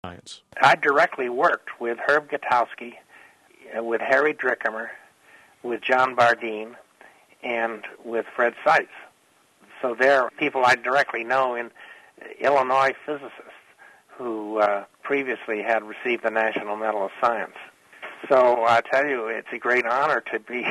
science. I directly worked with Herb Gutowski, with Harry Drickamer, with John Bardeen, and with Fred Seitz. So they're people I directly know in Illinois physicists who previously had received the National Medal of Science. So I tell you, it's a great honor to be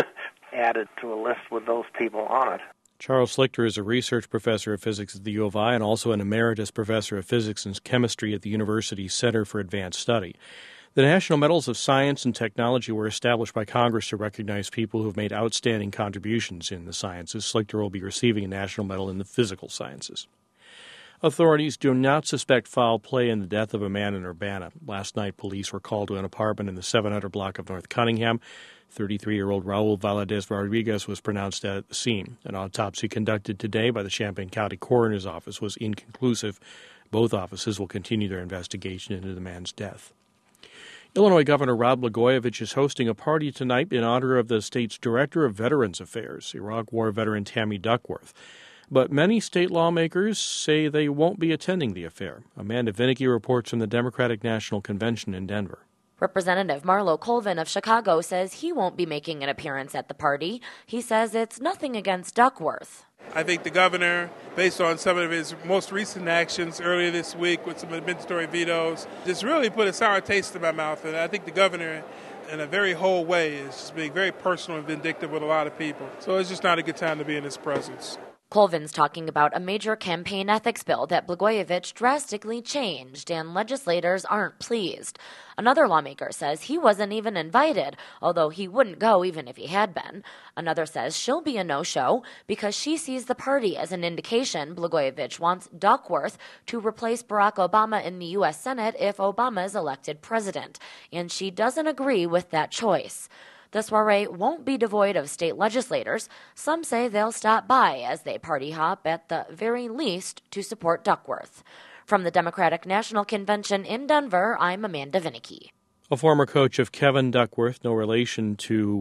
added to a list with those people on it. Charles Slichter is a research professor of physics at the U of I and also an emeritus professor of physics and chemistry at the university's Center for Advanced Study. The National Medals of Science and Technology were established by Congress to recognize people who have made outstanding contributions in the sciences. Slichter will be receiving a national medal in the physical sciences. Authorities do not suspect foul play in the death of a man in Urbana. Last night, police were called to an apartment in the 700 block of North Cunningham. 33-year-old Raul Valadez Rodriguez was pronounced dead at the scene. An autopsy conducted today by the Champaign County Coroner's Office was inconclusive. Both offices will continue their investigation into the man's death. Illinois Governor Rod Blagojevich is hosting a party tonight in honor of the state's Director of Veterans Affairs, Iraq War veteran Tammy Duckworth. But many state lawmakers say they won't be attending the affair. Amanda Vinicky reports from the Democratic National Convention in Denver. Representative Marlo Colvin of Chicago says he won't be making an appearance at the party. He says it's nothing against Duckworth. I think the governor, based on some of his most recent actions earlier this week with some administrative vetoes, just really put a sour taste in my mouth. And I think the governor, in a very whole way, is just being very personal and vindictive with a lot of people. So it's just not a good time to be in his presence. Colvin's talking about a major campaign ethics bill that Blagojevich drastically changed, and legislators aren't pleased. Another lawmaker says he wasn't even invited, although he wouldn't go even if he had been. Another says she'll be a no-show because she sees the party as an indication Blagojevich wants Duckworth to replace Barack Obama in the U.S. Senate if Obama is elected president, and she doesn't agree with that choice. The soiree won't be devoid of state legislators. Some say they'll stop by as they party hop at the very least to support Duckworth. From the Democratic National Convention in Denver, I'm Amanda Vinicky. A former coach of Kevin Duckworth, no relation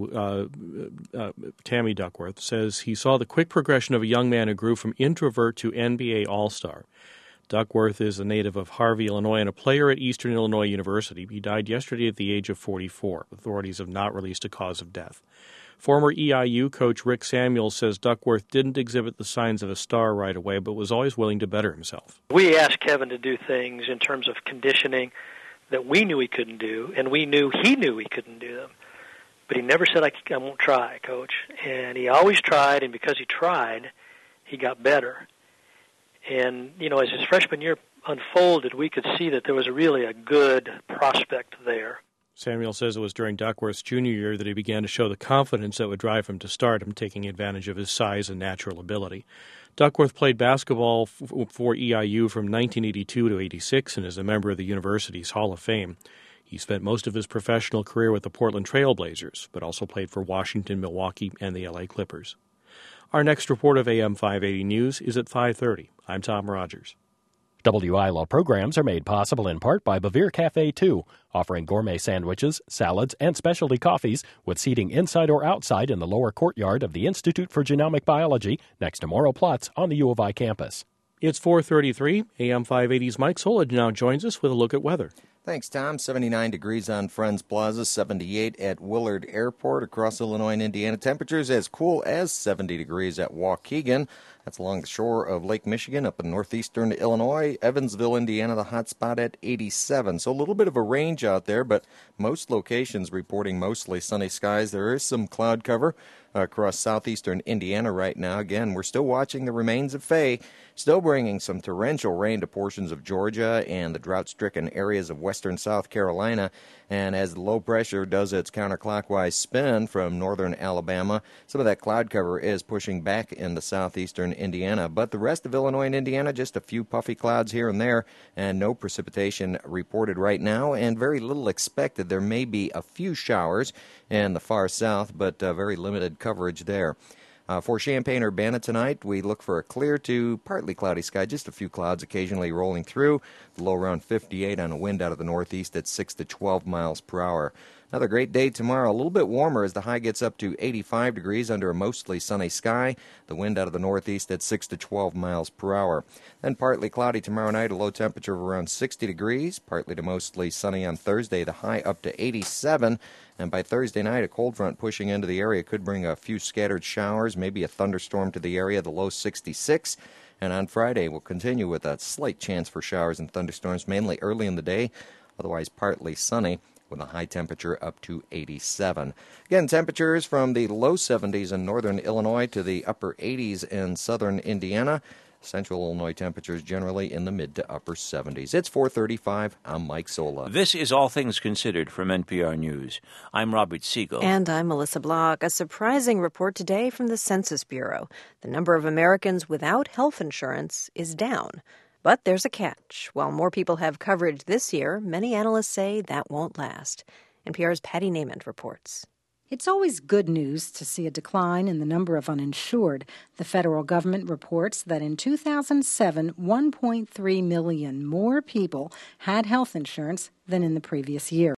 to Tammy Duckworth, says he saw the quick progression of a young man who grew from introvert to NBA All-Star. Duckworth is a native of Harvey, Illinois, and a player at Eastern Illinois University. He died yesterday at the age of 44. Authorities have not released a cause of death. Former EIU coach Rick Samuels says Duckworth didn't exhibit the signs of a star right away, but was always willing to better himself. We asked Kevin to do things in terms of conditioning that we knew he couldn't do, and we knew he knew he couldn't do them. But he never said, I won't try, Coach. And he always tried, and because he tried, he got better. And, as his freshman year unfolded, we could see that there was really a good prospect there. Samuel says it was during Duckworth's junior year that he began to show the confidence that would drive him to stardom, taking advantage of his size and natural ability. Duckworth played basketball for EIU from 1982 to 86 and is a member of the university's Hall of Fame. He spent most of his professional career with the Portland Trail Blazers, but also played for Washington, Milwaukee, and the LA Clippers. Our next report of AM 580 News is at 5:30. I'm Tom Rogers. WILO programs are made possible in part by Bevere Cafe 2, offering gourmet sandwiches, salads, and specialty coffees with seating inside or outside in the lower courtyard of the Institute for Genomic Biology next to Morrow Platz on the U of I campus. It's 4:33. AM 580's Mike Solid now joins us with a look at weather. Thanks, Tom. 79 degrees on Friends Plaza, 78 at Willard Airport. Across Illinois and Indiana, temperatures as cool as 70 degrees at Waukegan. That's along the shore of Lake Michigan up in northeastern Illinois. Evansville, Indiana, the hot spot at 87. So a little bit of a range out there, but most locations reporting mostly sunny skies. There is some cloud cover across southeastern Indiana right now. Again, we're still watching the remains of Faye, still bringing some torrential rain to portions of Georgia and the drought-stricken areas of western South Carolina. And as the low pressure does its counterclockwise spin from northern Alabama, some of that cloud cover is pushing back into southeastern Indiana. But the rest of Illinois and Indiana, just a few puffy clouds here and there, and no precipitation reported right now, and very little expected. There may be a few showers in the far south, but very limited coverage there. For Champaign-Urbana tonight, we look for a clear to partly cloudy sky, just a few clouds occasionally rolling through. The low around 58 on a wind out of the northeast at 6 to 12 miles per hour. Another great day tomorrow. A little bit warmer as the high gets up to 85 degrees under a mostly sunny sky. The wind out of the northeast at 6 to 12 miles per hour. Then partly cloudy tomorrow night, a low temperature of around 60 degrees. Partly to mostly sunny on Thursday, the high up to 87. And by Thursday night, a cold front pushing into the area could bring a few scattered showers, maybe a thunderstorm to the area, the low 66. And on Friday, we'll continue with a slight chance for showers and thunderstorms, mainly early in the day, otherwise partly sunny, with a high temperature up to 87. Again, temperatures from the low 70s in northern Illinois to the upper 80s in southern Indiana. Central Illinois temperatures generally in the mid to upper 70s. It's 4:35. I'm Mike Sola. This is All Things Considered from NPR News. I'm Robert Siegel. And I'm Melissa Block. A surprising report today from the Census Bureau. The number of Americans without health insurance is down. But there's a catch. While more people have coverage this year, many analysts say that won't last. NPR's Patty Nament reports. It's always good news to see a decline in the number of uninsured. The federal government reports that in 2007, 1.3 million more people had health insurance than in the previous year.